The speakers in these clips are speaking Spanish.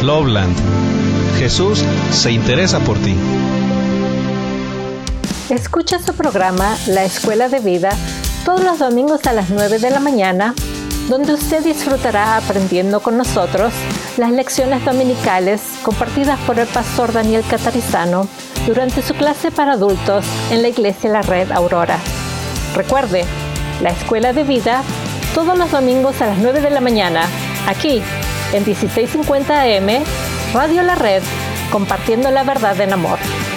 Loveland. Jesús se interesa por ti. Escucha su programa La Escuela de Vida todos los domingos a las 9 de la mañana, donde usted disfrutará aprendiendo con nosotros las lecciones dominicales compartidas por el pastor Daniel Catarizano durante su clase para adultos en la Iglesia La Red Aurora. Recuerde, La Escuela de Vida todos los domingos a las 9 de la mañana, aquí en 1650 AM, Radio La Red, compartiendo la verdad en amor.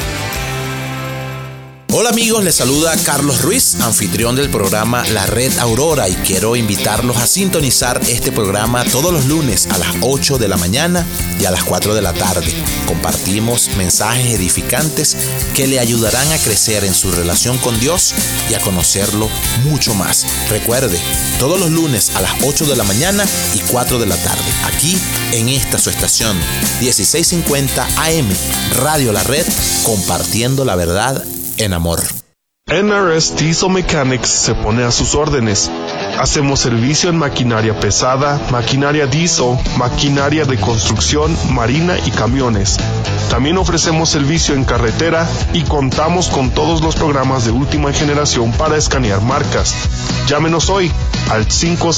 Hola amigos, les saluda Carlos Ruiz, anfitrión del programa La Red Aurora, y quiero invitarlos a sintonizar este programa todos los lunes a las 8 de la mañana y a las 4 de la tarde. Compartimos mensajes edificantes que le ayudarán a crecer en su relación con Dios y a conocerlo mucho más. Recuerde, todos los lunes a las 8 de la mañana y 4 de la tarde, aquí en esta su estación 1650 AM, Radio La Red, compartiendo la verdad en amor. NRS Diesel Mechanics se pone a sus órdenes. Hacemos servicio en maquinaria pesada, maquinaria diesel, maquinaria de construcción, marina y camiones. También ofrecemos servicio en carretera y contamos con todos los programas de última generación para escanear marcas. Llámenos hoy al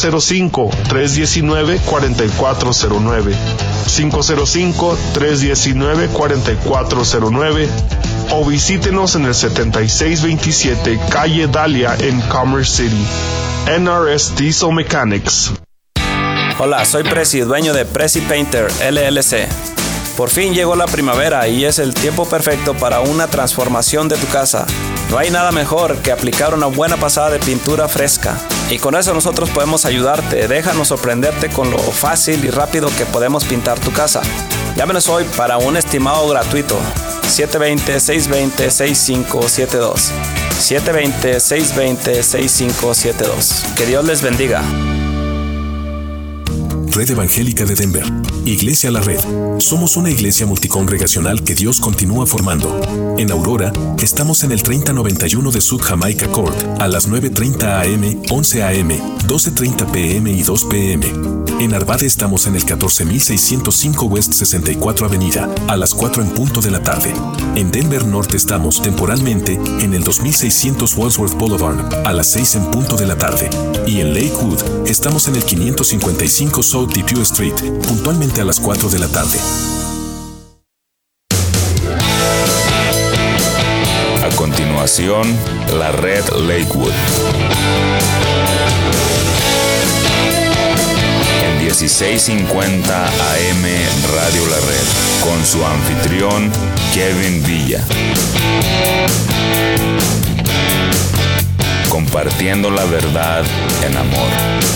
505-319-4409, 505-319-4409, o visítenos en el 7627 Calle Dahlia en Commerce City. NRS Diesel Mechanics. Hola, soy Prezi, dueño de Prezi Painter LLC. Por fin llegó la primavera y es el tiempo perfecto para una transformación de tu casa. No hay nada mejor que aplicar una buena pasada de pintura fresca. Y con eso nosotros podemos ayudarte. Déjanos sorprenderte con lo fácil y rápido que podemos pintar tu casa. Llámenos hoy para un estimado gratuito. 720-620-6572. 720-620-6572. Que Dios les bendiga. Red Evangélica de Denver. Iglesia La Red. Somos una iglesia multicongregacional que Dios continúa formando. En Aurora, estamos en el 3091 de South Jamaica Court, a las 9:30 AM, 11 AM, 12:30 PM y 2 PM. En Arvada estamos en el 14605 West 64 Avenida, a las 4 en punto de la tarde. En Denver Norte estamos temporalmente en el 2600 Wadsworth Boulevard, a las 6 en punto de la tarde. Y en Lakewood estamos en el 555 South Depew Street, puntualmente a las 4 de la tarde. A continuación, La Red Lakewood. En 1650 AM Radio La Red, con su anfitrión Kevin Villa. Compartiendo la verdad en amor.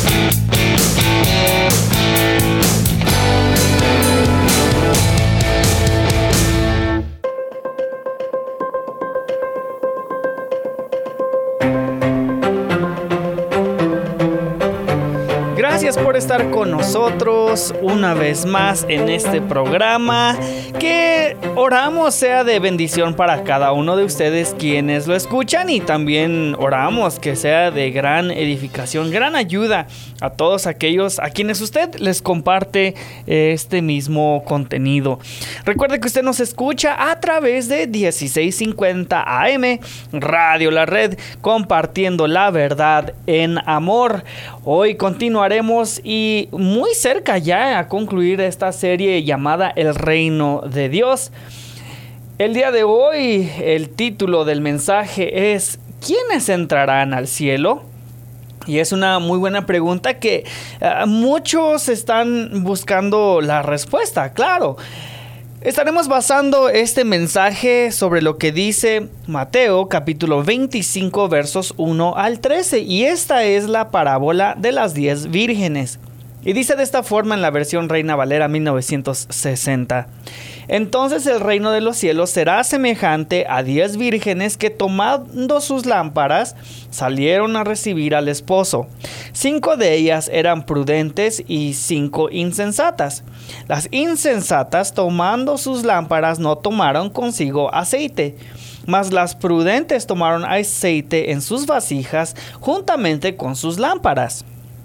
Gracias por estar con nosotros una vez más en este programa, que oramos sea de bendición para cada uno de ustedes quienes lo escuchan, y también oramos que sea de gran edificación, gran ayuda a todos aquellos a quienes usted les comparte este mismo contenido. Recuerde que usted nos escucha a través de 1650 AM, Radio La Red, compartiendo la verdad en amor. Hoy continuaremos y muy cerca ya a concluir esta serie llamada El Reino de Dios. El día de hoy el título del mensaje es ¿quiénes entrarán al cielo? Y es una muy buena pregunta que muchos están buscando la respuesta, claro. Estaremos basando este mensaje sobre lo que dice Mateo capítulo 25 versos 1 al 13, y esta es la parábola de las 10 vírgenes. Y dice de esta forma en la versión Reina Valera 1960. Entonces el reino de los cielos será semejante a 10 vírgenes que, tomando sus lámparas, salieron a recibir al esposo. 5 de ellas eran prudentes y 5 insensatas. Las insensatas, tomando sus lámparas, no tomaron consigo aceite, mas las prudentes tomaron aceite en sus vasijas juntamente con sus lámparas.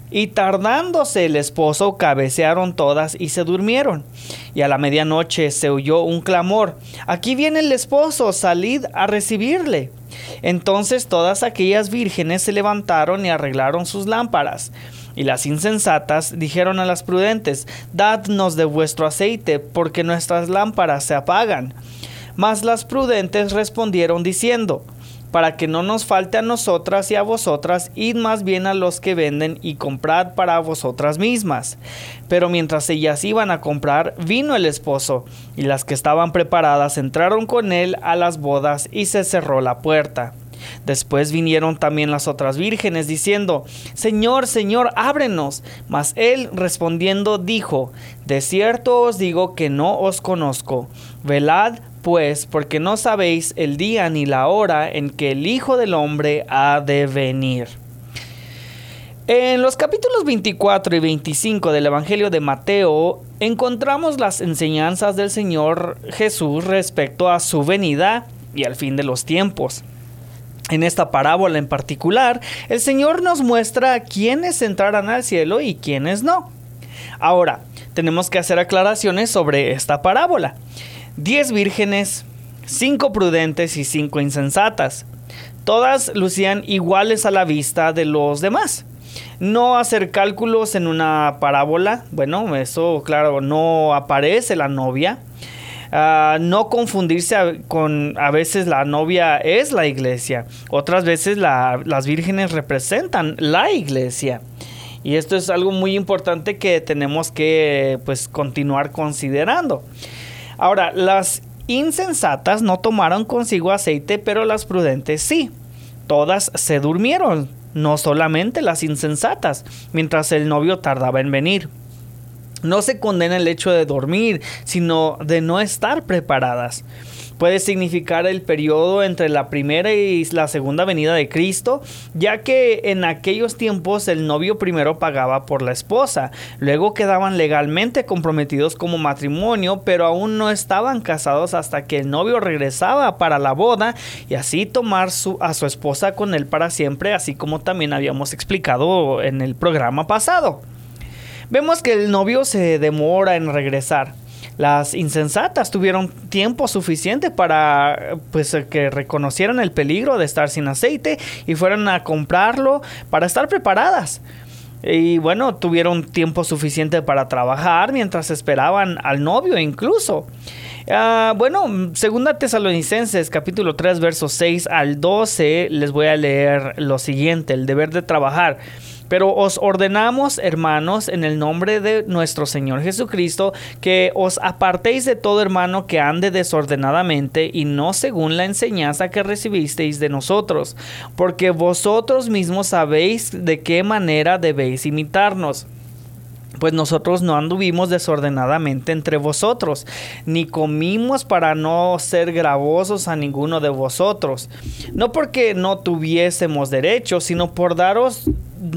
Y tardándose el esposo, cabecearon todas y se durmieron. Y a la medianoche se oyó un clamor: «Aquí viene el esposo, salid a recibirle». Entonces todas aquellas vírgenes se levantaron y arreglaron sus lámparas. Y las insensatas dijeron a las prudentes: «Dadnos de vuestro aceite, porque nuestras lámparas se apagan». Mas las prudentes respondieron diciendo: «Para que no nos falte a nosotras y a vosotras, id más bien a los que venden y comprad para vosotras mismas». Pero mientras ellas iban a comprar, vino el esposo, y las que estaban preparadas entraron con él a las bodas, y se cerró la puerta. Después vinieron también las otras vírgenes, diciendo: «Señor, Señor, ábrenos». Mas él respondiendo dijo: «De cierto os digo que no os conozco. Velad pues, porque no sabéis el día ni la hora en que el Hijo del Hombre ha de venir». En los capítulos 24 y 25 del Evangelio de Mateo encontramos las enseñanzas del Señor Jesús respecto a su venida y al fin de los tiempos. En esta parábola en particular, el Señor nos muestra quiénes entrarán al cielo y quiénes no. Ahora, tenemos que hacer aclaraciones sobre esta parábola. 10 vírgenes, 5 prudentes y 5 insensatas. Todas lucían iguales a la vista de los demás. No hacer cálculos en una parábola, bueno, eso claro, no aparece la novia. No confundirse con, a veces la novia es la iglesia, otras veces las vírgenes representan la iglesia. Y esto es algo muy importante que tenemos que continuar considerando. Ahora, las insensatas no tomaron consigo aceite, pero las prudentes sí. Todas se durmieron, no solamente las insensatas, mientras el novio tardaba en venir. No se condena el hecho de dormir, sino de no estar preparadas. Puede significar el periodo entre la primera y la segunda venida de Cristo, ya que en aquellos tiempos el novio primero pagaba por la esposa, luego quedaban legalmente comprometidos como matrimonio, pero aún no estaban casados hasta que el novio regresaba para la boda y así tomar a su esposa con él para siempre, así como también habíamos explicado en el programa pasado. Vemos que el novio se demora en regresar. Las insensatas tuvieron tiempo suficiente para que reconocieran el peligro de estar sin aceite y fueran a comprarlo para estar preparadas. Y bueno, tuvieron tiempo suficiente para trabajar mientras esperaban al novio incluso. Segunda Tesalonicenses capítulo 3 versos 6 al 12 les voy a leer lo siguiente: el deber de trabajar. Pero os ordenamos, hermanos, en el nombre de nuestro Señor Jesucristo, que os apartéis de todo hermano que ande desordenadamente y no según la enseñanza que recibisteis de nosotros, porque vosotros mismos sabéis de qué manera debéis imitarnos. Pues nosotros no anduvimos desordenadamente entre vosotros, ni comimos para no ser gravosos a ninguno de vosotros, no porque no tuviésemos derecho, sino por daros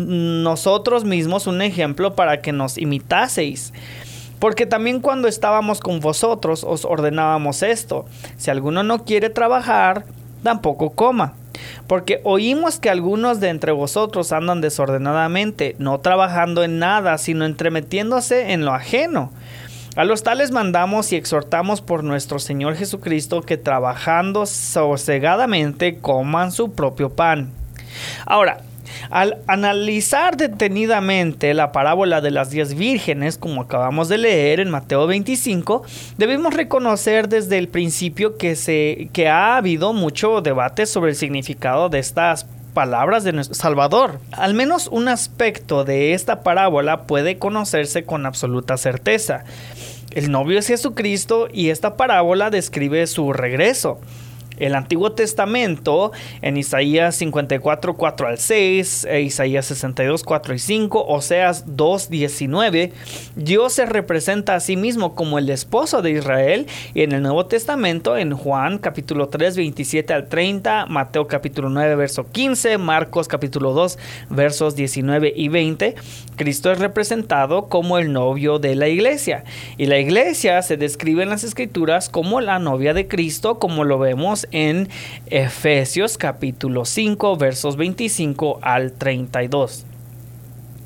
nosotros mismos un ejemplo para que nos imitaseis. Porque también cuando estábamos con vosotros os ordenábamos esto: si alguno no quiere trabajar, tampoco coma. Porque oímos que algunos de entre vosotros andan desordenadamente, no trabajando en nada, sino entremetiéndose en lo ajeno. A los tales mandamos y exhortamos por nuestro Señor Jesucristo que trabajando sosegadamente coman su propio pan. Ahora, al analizar detenidamente la parábola de las 10 vírgenes, como acabamos de leer en Mateo 25, debemos reconocer desde el principio que ha habido mucho debate sobre el significado de estas palabras de nuestro Salvador. Al menos un aspecto de esta parábola puede conocerse con absoluta certeza. El novio es Jesucristo y esta parábola describe su regreso. El Antiguo Testamento, en Isaías 54, 4 al 6, Isaías 62, 4 y 5, Oseas 2, 19, Dios se representa a sí mismo como el esposo de Israel. Y en el Nuevo Testamento, en Juan capítulo 3, 27 al 30, Mateo capítulo 9, verso 15, Marcos capítulo 2, versos 19 y 20, Cristo es representado como el novio de la iglesia. Y la iglesia se describe en las Escrituras como la novia de Cristo, como lo vemos en Efesios capítulo 5 versos 25 al 32.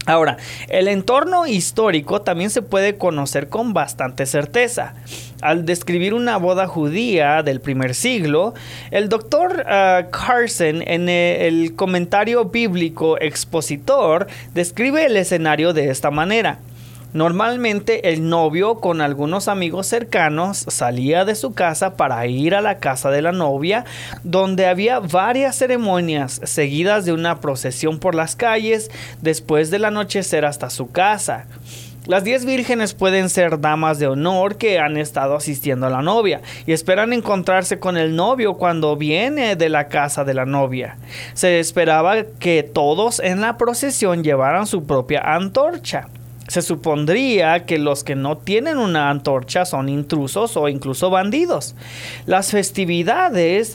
Ahora, el entorno histórico también se puede conocer con bastante certeza. Al describir una boda judía del primer siglo, el doctor Carson, en el comentario bíblico expositor, describe el escenario de esta manera. Normalmente el novio con algunos amigos cercanos salía de su casa para ir a la casa de la novia, donde había varias ceremonias seguidas de una procesión por las calles después del anochecer hasta su casa. Las 10 vírgenes pueden ser damas de honor que han estado asistiendo a la novia y esperan encontrarse con el novio cuando viene de la casa de la novia. Se esperaba que todos en la procesión llevaran su propia antorcha. Se supondría que los que no tienen una antorcha son intrusos o incluso bandidos. Las festividades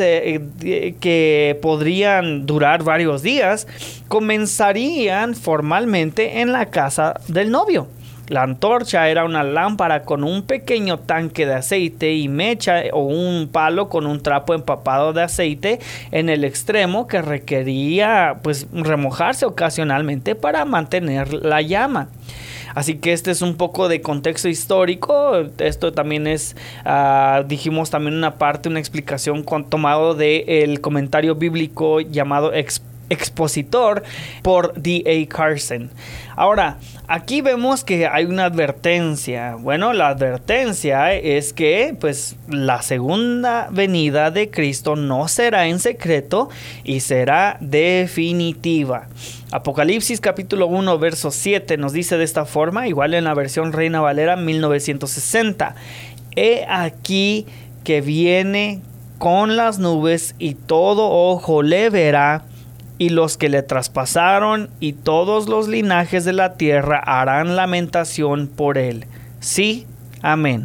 que podrían durar varios días comenzarían formalmente en la casa del novio. La antorcha era una lámpara con un pequeño tanque de aceite y mecha o un palo con un trapo empapado de aceite en el extremo que requería remojarse ocasionalmente para mantener la llama. Así que este es un poco de contexto histórico. Esto también es, dijimos también una explicación tomado del comentario bíblico llamado Expositor por D.A. Carson. Ahora, aquí vemos que hay una advertencia. Bueno, la advertencia es que la segunda venida de Cristo no será en secreto y será definitiva. Apocalipsis capítulo 1 verso 7 nos dice de esta forma, igual en la versión Reina Valera 1960. He aquí que viene con las nubes y todo ojo le verá, y los que le traspasaron y todos los linajes de la tierra harán lamentación por él. Sí, amén.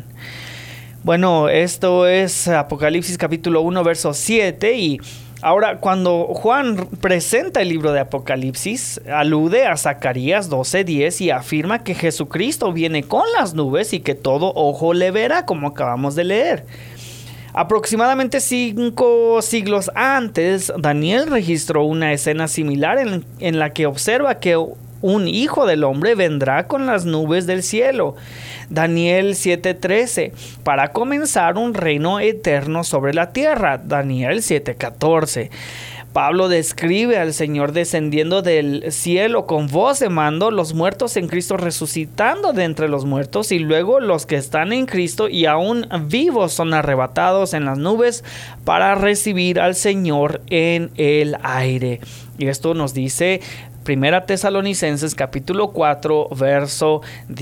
Bueno, esto es Apocalipsis capítulo 1 verso 7 y ahora cuando Juan presenta el libro de Apocalipsis, alude a Zacarías 12:10 y afirma que Jesucristo viene con las nubes y que todo ojo le verá, como acabamos de leer. Aproximadamente 5 siglos antes, Daniel registró una escena similar en la que observa que un hijo del hombre vendrá con las nubes del cielo. Daniel 7:13, para comenzar un reino eterno sobre la tierra. Daniel 7:14. Pablo describe al Señor descendiendo del cielo con voz de mando, los muertos en Cristo resucitando de entre los muertos y luego los que están en Cristo y aún vivos son arrebatados en las nubes para recibir al Señor en el aire. Y esto nos dice Primera Tesalonicenses capítulo 4 verso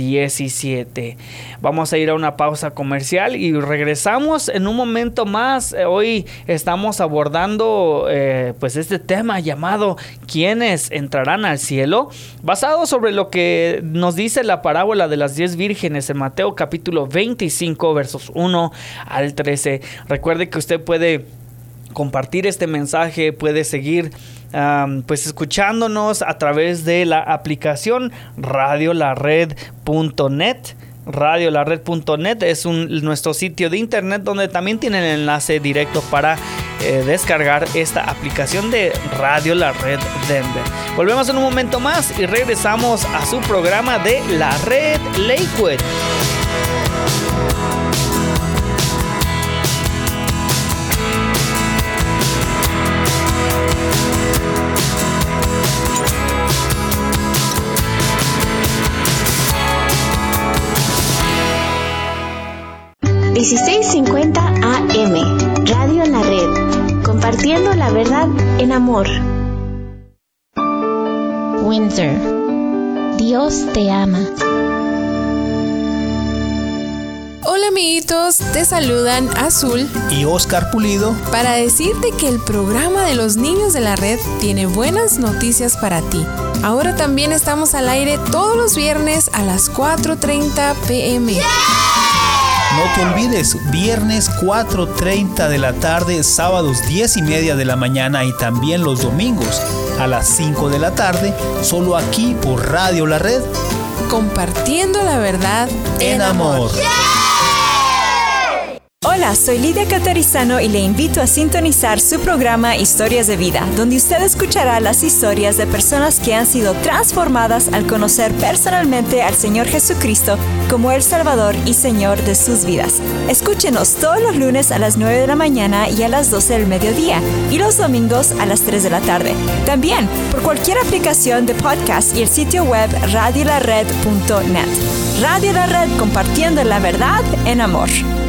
17. Vamos a ir a una pausa comercial y regresamos en un momento más. Hoy estamos abordando este tema llamado ¿quiénes entrarán al cielo? Basado sobre lo que nos dice la parábola de las 10 vírgenes en Mateo capítulo 25 versos 1 al 13. Recuerde que usted puede compartir este mensaje, puede seguir escuchándonos a través de la aplicación radiolared.net. Radiolared.net es nuestro sitio de internet donde también tienen el enlace directo para descargar esta aplicación de Radio La Red Denver. Volvemos en un momento más y regresamos a su programa de La Red Lakewood. $1650 AM, Radio La Red, compartiendo la verdad en amor. Windsor, Dios te ama. Hola amiguitos, te saludan Azul y Oscar Pulido para decirte que el programa de los niños de la red tiene buenas noticias para ti. Ahora también estamos al aire todos los viernes a las 4:30 p.m. ¡Yeah! No te olvides, viernes 4:30 de la tarde, sábados 10:30 de la mañana y también los domingos a las 5 de la tarde, solo aquí por Radio La Red. Compartiendo la verdad en amor. ¡Yeah! Hola, soy Lidia Catarizano y le invito a sintonizar su programa Historias de Vida, donde usted escuchará las historias de personas que han sido transformadas al conocer personalmente al Señor Jesucristo como el Salvador y Señor de sus vidas. Escúchenos todos los lunes a las 9 de la mañana y a las 12 del mediodía, y los domingos a las 3 de la tarde. También por cualquier aplicación de podcast y el sitio web radiolared.net. Radio La Red, compartiendo la verdad en amor.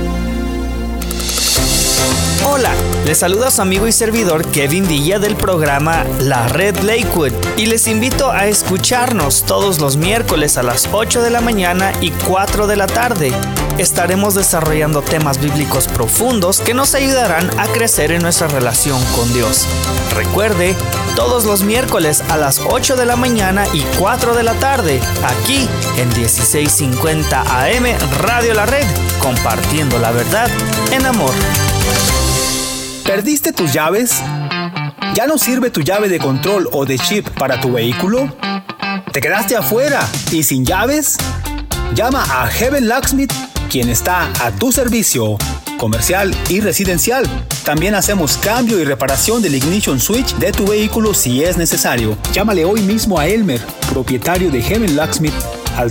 Hola, les saluda su amigo y servidor Kevin Villa del programa La Red Lakewood y les invito a escucharnos todos los miércoles a las 8 de la mañana y 4 de la tarde. Estaremos desarrollando temas bíblicos profundos que nos ayudarán a crecer en nuestra relación con Dios. Recuerde, todos los miércoles a las 8 de la mañana y 4 de la tarde, aquí en 1650 AM Radio La Red, compartiendo la verdad en amor. ¿Perdiste tus llaves? ¿Ya no sirve tu llave de control o de chip para tu vehículo? ¿Te quedaste afuera y sin llaves? Llama a Heaven Locksmith, quien está a tu servicio, comercial y residencial. También hacemos cambio y reparación del ignition switch de tu vehículo si es necesario. Llámale hoy mismo a Elmer, propietario de Heaven Locksmith, al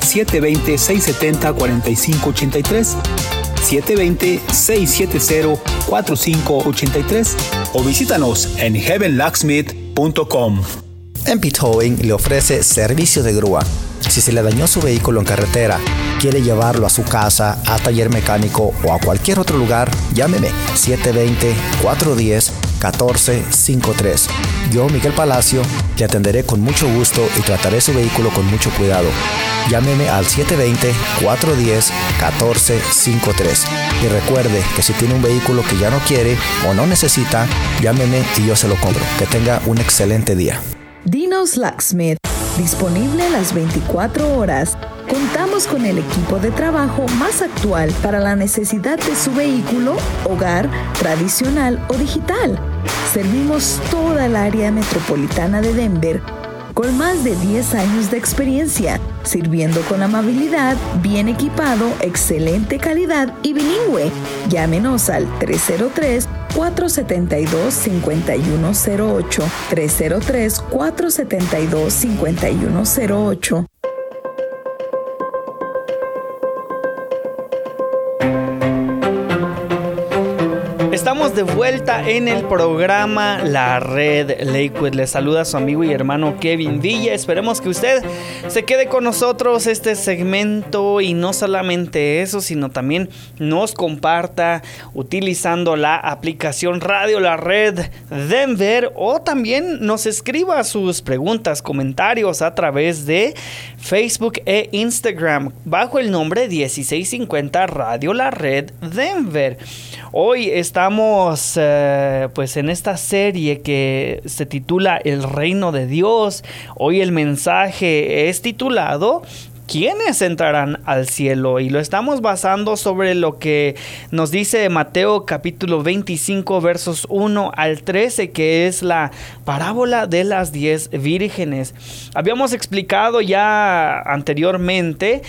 720-670-4583. 720-670-4583 o visítanos en heavenlocksmith.com. MP Towing le ofrece servicio de grúa. Si se le dañó su vehículo en carretera, quiere llevarlo a su casa, a taller mecánico o a cualquier otro lugar, llámeme 720-410-1453. Yo, Miguel Palacio, le atenderé con mucho gusto y trataré su vehículo con mucho cuidado. Llámeme al 720-410-1453. Y recuerde que si tiene un vehículo que ya no quiere o no necesita, llámeme y yo se lo compro. Que tenga un excelente día. Dino's Locksmith, disponible las 24 horas. Contamos con el equipo de trabajo más actual para la necesidad de su vehículo, hogar, tradicional o digital. Servimos toda el área metropolitana de Denver con más de 10 años de experiencia, sirviendo con amabilidad, bien equipado, excelente calidad y bilingüe. Llámenos al 303-472-5108, 303-472-5108. Estamos de vuelta en el programa La Red Lakewood. Les saluda su amigo y hermano Kevin Villa. Esperemos que usted se quede con nosotros este segmento y no solamente eso, sino también nos comparta utilizando la aplicación Radio La Red Denver, o también nos escriba sus preguntas, comentarios a través de Facebook e Instagram bajo el nombre 1650 Radio La Red Denver. Hoy estamos pues en esta serie que se titula El Reino de Dios. Hoy el mensaje es titulado ¿Quiénes entrarán al cielo? Y lo estamos basando sobre lo que nos dice Mateo capítulo 25 versos 1 al 13, que es la parábola de las 10 vírgenes. Habíamos explicado ya anteriormente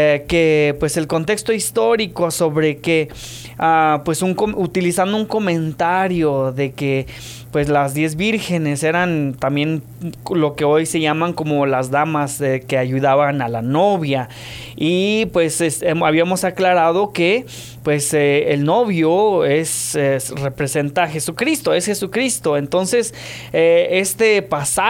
que pues el contexto histórico sobre que pues utilizando un comentario de que pues las 10 vírgenes eran también lo que hoy se llaman como las damas que ayudaban a la novia, y pues habíamos aclarado que pues el novio representa a Jesucristo, es Jesucristo. Entonces este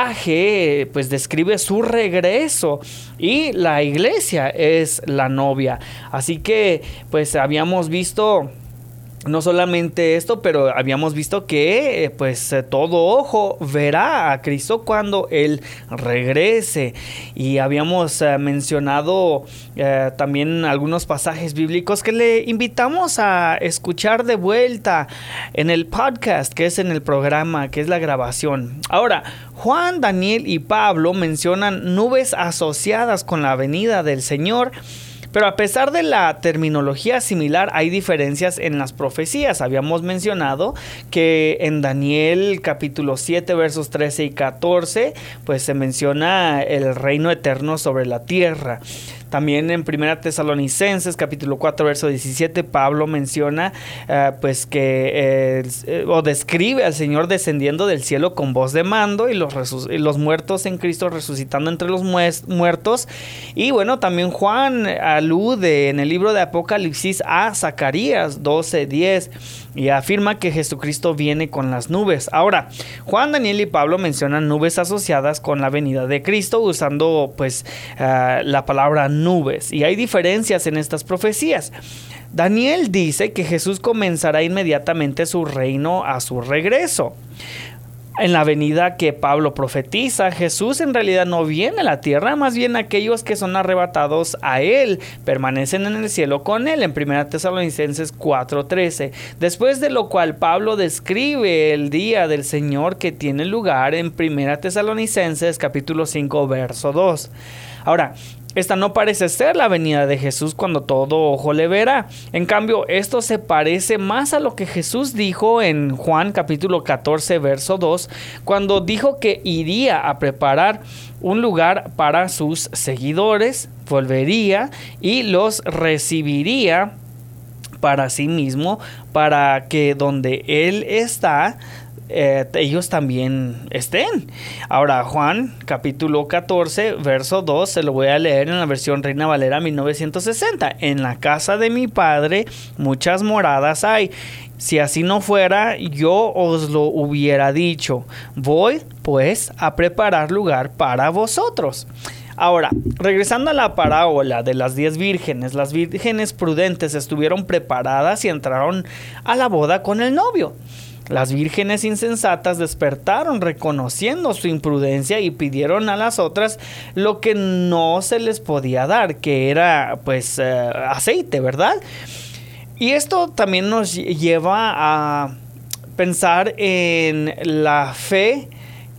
pasaje pues describe su regreso y la iglesia es la novia. Así que pues habíamos visto no solamente esto, pero habíamos visto que pues todo ojo verá a Cristo cuando Él regrese. Y habíamos mencionado también algunos pasajes bíblicos que le invitamos a escuchar de vuelta en el podcast, que es en el programa, que es la grabación. Ahora, Juan, Daniel y Pablo mencionan nubes asociadas con la venida del Señor. Pero a pesar de la terminología similar, hay diferencias en las profecías. Habíamos mencionado que en Daniel capítulo 7 versos 13 y 14 pues se menciona el reino eterno sobre la tierra. También en 1 Tesalonicenses capítulo 4 verso 17 Pablo menciona o describe al Señor descendiendo del cielo con voz de mando y los muertos en Cristo resucitando entre los muertos. Y bueno, también Juan alude en el libro de Apocalipsis a Zacarías 12:10 y afirma que Jesucristo viene con las nubes. Ahora, Juan, Daniel y Pablo mencionan nubes asociadas con la venida de Cristo usando la palabra nubes, y hay diferencias en estas profecías. Daniel dice que Jesús comenzará inmediatamente su reino a su regreso. En la venida que Pablo profetiza, Jesús en realidad no viene a la tierra, más bien aquellos que son arrebatados a Él permanecen en el cielo con Él, en 1 Tesalonicenses 4:13. Después de lo cual Pablo describe el día del Señor que tiene lugar en 1 Tesalonicenses capítulo 5 verso 2. Ahora, esta no parece ser la venida de Jesús cuando todo ojo le verá. En cambio, esto se parece más a lo que Jesús dijo en Juan capítulo 14, verso 2, cuando dijo que iría a preparar un lugar para sus seguidores, volvería y los recibiría para sí mismo, para que donde Él está, ellos también estén. Ahora, Juan capítulo 14 verso 2 se lo voy a leer en la versión Reina Valera 1960. En la casa de mi Padre muchas moradas hay. Si así no fuera, yo os lo hubiera dicho. Voy pues a preparar lugar para vosotros. Ahora, regresando a la parábola de las 10 vírgenes, las vírgenes prudentes estuvieron preparadas y entraron a la boda con el novio. Las vírgenes insensatas despertaron reconociendo su imprudencia y pidieron a las otras lo que no se les podía dar, que era aceite, ¿verdad? Y esto también nos lleva a pensar en la fe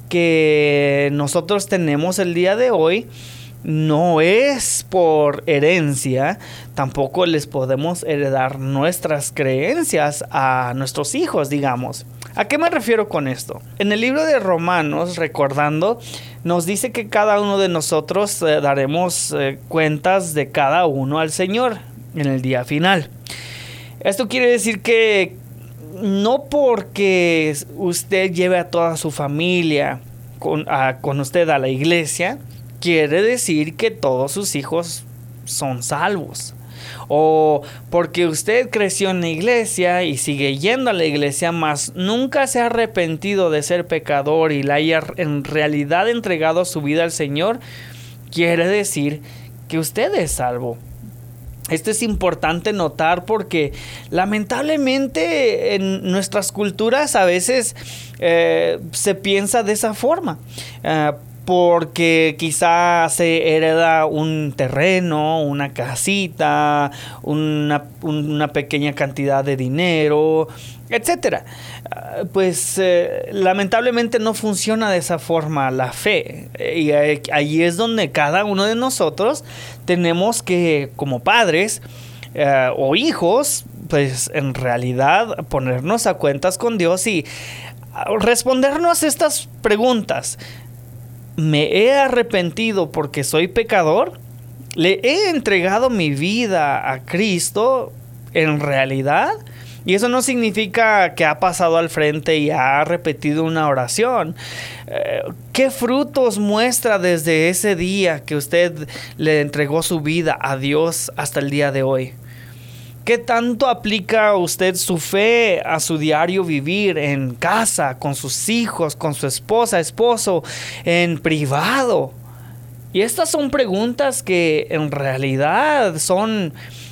que nosotros tenemos el día de hoy. No es por herencia, tampoco les podemos heredar nuestras creencias a nuestros hijos, digamos. ¿A qué me refiero con esto? En el libro de Romanos, recordando, nos dice que cada uno de nosotros daremos cuentas de cada uno al Señor en el día final. Esto quiere decir que no porque usted lleve a toda su familia con usted a la iglesia, quiere decir que todos sus hijos son salvos. O porque usted creció en la iglesia y sigue yendo a la iglesia, mas nunca se ha arrepentido de ser pecador y le haya en realidad entregado su vida al Señor, quiere decir que usted es salvo. Esto es importante notar porque lamentablemente en nuestras culturas a veces se piensa de esa forma. Porque quizá se hereda un terreno, una casita, una pequeña cantidad de dinero, etcétera. Lamentablemente no funciona de esa forma la fe. Y ahí es donde cada uno de nosotros tenemos que, como padres o hijos, pues en realidad ponernos a cuentas con Dios y respondernos estas preguntas. ¿Me he arrepentido porque soy pecador? ¿Le he entregado mi vida a Cristo en realidad? Y eso no significa que ha pasado al frente y ha repetido una oración. ¿Qué frutos muestra desde ese día que usted le entregó su vida a Dios hasta el día de hoy? ¿Qué tanto aplica usted su fe a su diario vivir en casa, con sus hijos, con su esposa, esposo, en privado? Y estas son preguntas que en realidad son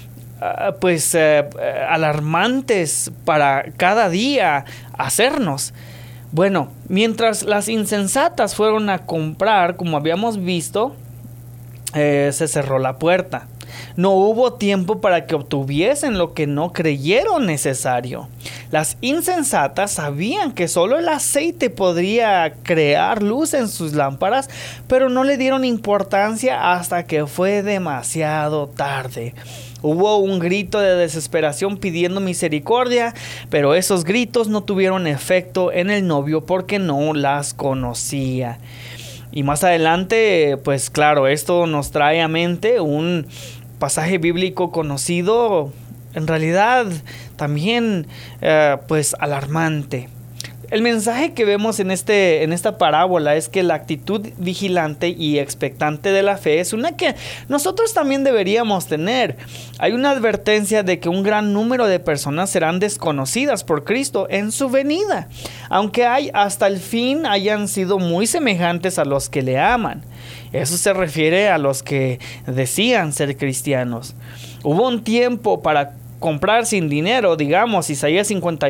alarmantes para cada día hacernos. Bueno, mientras las insensatas fueron a comprar, como habíamos visto, se cerró la puerta. No hubo tiempo para que obtuviesen lo que no creyeron necesario. Las insensatas sabían que solo el aceite podría crear luz en sus lámparas, pero no le dieron importancia hasta que fue demasiado tarde. Hubo un grito de desesperación pidiendo misericordia, pero esos gritos no tuvieron efecto en el novio porque no las conocía. Y más adelante, pues claro, esto nos trae a mente un pasaje bíblico conocido, en realidad también pues alarmante. El mensaje que vemos en esta parábola es que la actitud vigilante y expectante de la fe es una que nosotros también deberíamos tener. Hay una advertencia de que un gran número de personas serán desconocidas por Cristo en su venida, aunque hasta el fin hayan sido muy semejantes a los que le aman. Eso se refiere a los que decían ser cristianos. Hubo un tiempo para comprar sin dinero, digamos, Isaías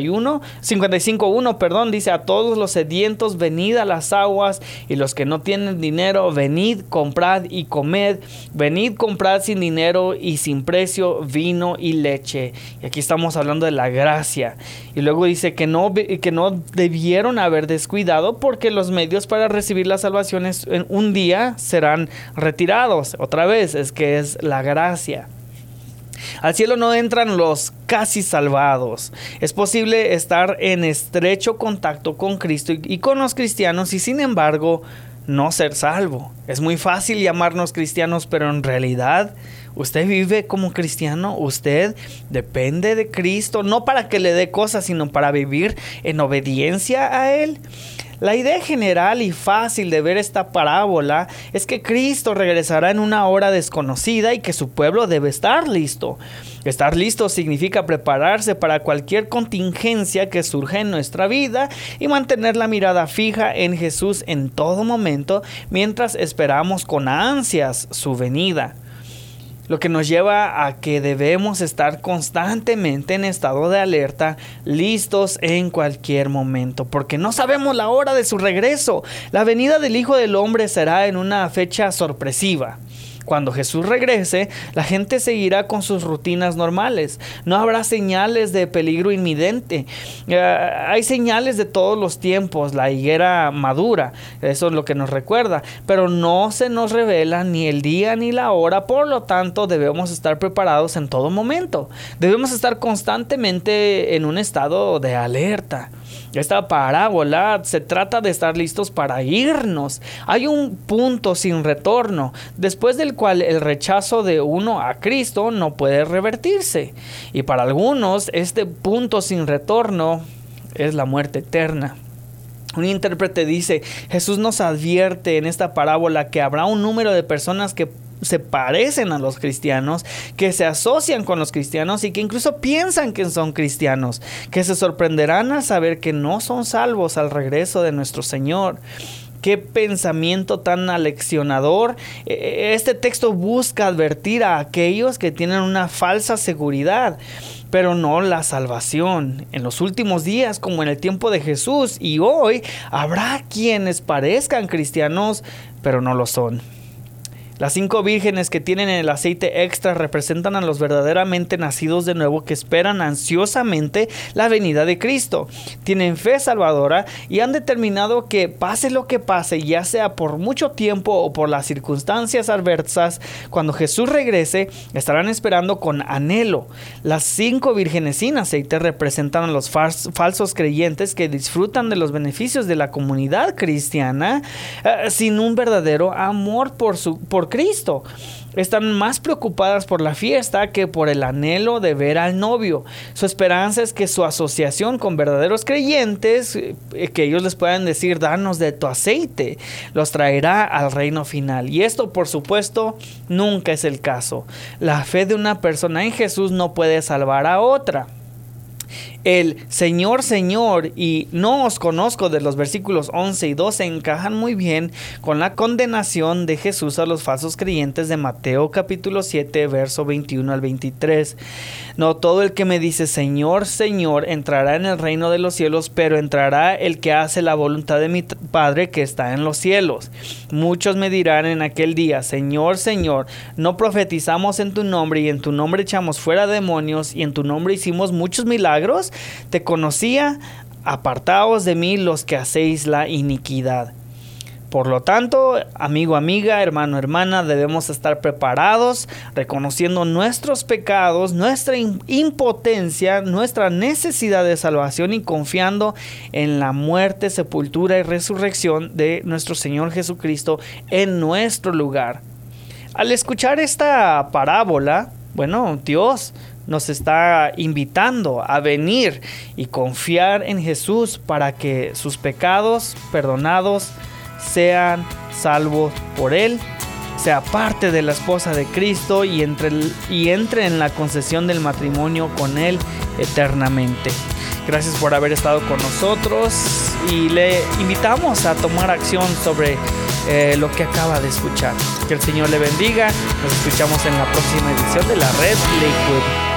55:1, dice: a todos los sedientos venid a las aguas, y los que no tienen dinero, venid, comprad y comed. Venid, comprad sin dinero y sin precio vino y leche. Y aquí estamos hablando de la gracia. Y luego dice que no debieron haber descuidado, porque los medios para recibir la salvación en un día serán retirados. Otra vez, es que es la gracia. Al cielo no entran los casi salvados. Es posible estar en estrecho contacto con Cristo y con los cristianos y, sin embargo, no ser salvo. Es muy fácil llamarnos cristianos, pero en realidad, ¿usted vive como cristiano? ¿Usted depende de Cristo? No para que le dé cosas, sino para vivir en obediencia a Él. La idea general y fácil de ver esta parábola es que Cristo regresará en una hora desconocida y que su pueblo debe estar listo. Estar listo significa prepararse para cualquier contingencia que surja en nuestra vida y mantener la mirada fija en Jesús en todo momento mientras esperamos con ansias su venida. Lo que nos lleva a que debemos estar constantemente en estado de alerta, listos en cualquier momento, porque no sabemos la hora de su regreso. La venida del Hijo del Hombre será en una fecha sorpresiva. Cuando Jesús regrese, la gente seguirá con sus rutinas normales. No habrá señales de peligro inminente. Hay señales de todos los tiempos, la higuera madura, eso es lo que nos recuerda, pero no se nos revela ni el día ni la hora. Por lo tanto, debemos estar preparados en todo momento. Debemos estar constantemente en un estado de alerta. Esta parábola se trata de estar listos para irnos. Hay un punto sin retorno, después del cual el rechazo de uno a Cristo no puede revertirse. Y para algunos, este punto sin retorno es la muerte eterna. Un intérprete dice: Jesús nos advierte en esta parábola que habrá un número de personas que se parecen a los cristianos, que se asocian con los cristianos y que incluso piensan que son cristianos, que se sorprenderán al saber que no son salvos al regreso de nuestro Señor. Qué pensamiento tan aleccionador. Este texto busca advertir a aquellos que tienen una falsa seguridad, pero no la salvación. En los últimos días, como en el tiempo de Jesús y hoy, habrá quienes parezcan cristianos, pero no lo son. Las 5 vírgenes que tienen el aceite extra representan a los verdaderamente nacidos de nuevo que esperan ansiosamente la venida de Cristo. Tienen fe salvadora y han determinado que pase lo que pase, ya sea por mucho tiempo o por las circunstancias adversas, cuando Jesús regrese, estarán esperando con anhelo. Las 5 vírgenes sin aceite representan a los falsos creyentes que disfrutan de los beneficios de la comunidad cristiana sin un verdadero amor por Cristo. Están más preocupadas por la fiesta que por el anhelo de ver al novio. Su esperanza es que su asociación con verdaderos creyentes, que ellos les puedan decir: danos de tu aceite, los traerá al reino final. Y esto, por supuesto, nunca es el caso. La fe de una persona en Jesús no puede salvar a otra. El Señor, Señor y no os conozco de los versículos 11 y 12 encajan muy bien con la condenación de Jesús a los falsos creyentes de Mateo capítulo 7 verso 21 al 23. No todo el que me dice Señor, Señor entrará en el reino de los cielos, pero entrará el que hace la voluntad de mi Padre que está en los cielos. Muchos me dirán en aquel día: Señor, Señor, no profetizamos en tu nombre, y en tu nombre echamos fuera demonios, y en tu nombre hicimos muchos milagros. Te conocía, apartaos de mí los que hacéis la iniquidad. Por lo tanto, amigo, amiga, hermano, hermana, debemos estar preparados, reconociendo nuestros pecados, nuestra impotencia, nuestra necesidad de salvación y confiando en la muerte, sepultura y resurrección de nuestro Señor Jesucristo en nuestro lugar. Al escuchar esta parábola, bueno, Dios nos está invitando a venir y confiar en Jesús para que sus pecados perdonados sean salvos por Él, sea parte de la esposa de Cristo y entre en la concesión del matrimonio con Él eternamente. Gracias por haber estado con nosotros y le invitamos a tomar acción sobre lo que acaba de escuchar. Que el Señor le bendiga. Nos escuchamos en la próxima edición de la Red Lakewood.